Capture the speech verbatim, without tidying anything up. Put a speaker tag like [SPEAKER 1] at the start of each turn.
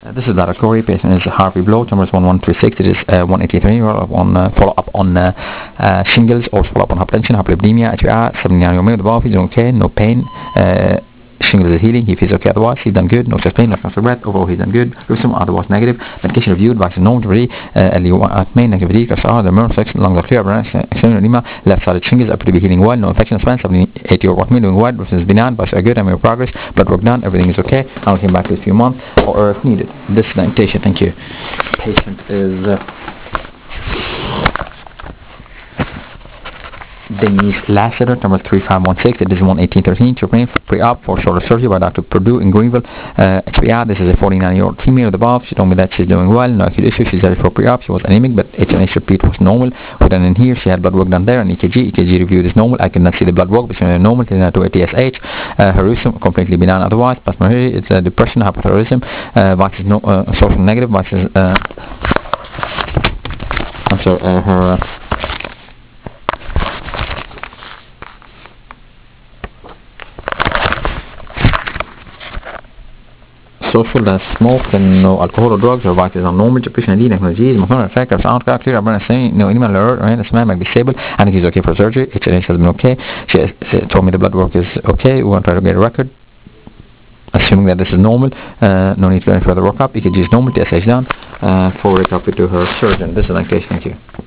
[SPEAKER 1] Uh, this is Dara Corey. Patient is Harvey Blow. Tumor is one one three six. It is uh, one eighty-three. On uh, follow up on uh, uh, shingles, or follow up on hypertension, hyperlipidemia, H B I, seventy-nine year above. He's doing okay, no pain. Uh, shingles is healing. He feels okay otherwise. He's done good. No chest pain, no shortness of breath. Overall, he's done good. Rhythm otherwise negative. Medication reviewed. Vaccine normal to uh, L U at main negativity. Kasar, the nerve section, lungs are clear. External edema. Left sided shingles appear to be healing well. No infection span. seventy-eight year old me doing well. Rhythm is benign. But good. I'm in progress. Blood work done. Everything is okay. I'll came back in a few months or if needed. This is the invitation. Thank you. Patient is uh, Denise Lassiter, number three five one six. It is one eighteen thirteen. To brain pre-op for shoulder surgery by Doctor Purdue in Greenville. Uh, H B I. This is a forty-nine year old female with the above. She told me that she's doing well. No acute issue. She's ready for pre-op. She was anemic, but H and H repeat was normal. We done in here. She had blood work done there, and E K G. E K G reviewed is normal. I could not see the blood work, but she was normal. She had to a T S H. Uh, her rhythm completely benign otherwise. Plasmaturia, it's uh, depression, hypothyroidism. Uh, Vax is no uh, social negative. Vax is uh, I'm sorry. Uh, her. Uh, social that smoke and no alcohol or drugs or vices are normal. Depression and technologies, McMillan effect, or sound clear, I'm saying no animal alert, or the smell might be stable, and it is okay for surgery. H and H has been okay. She, has, she told me the blood work is okay. We want to try to get a record. Assuming that this is normal, uh, no need to do any further workup. E K G is normal, T S H done. Uh, forward a copy to her surgeon. This is the case. Thank you.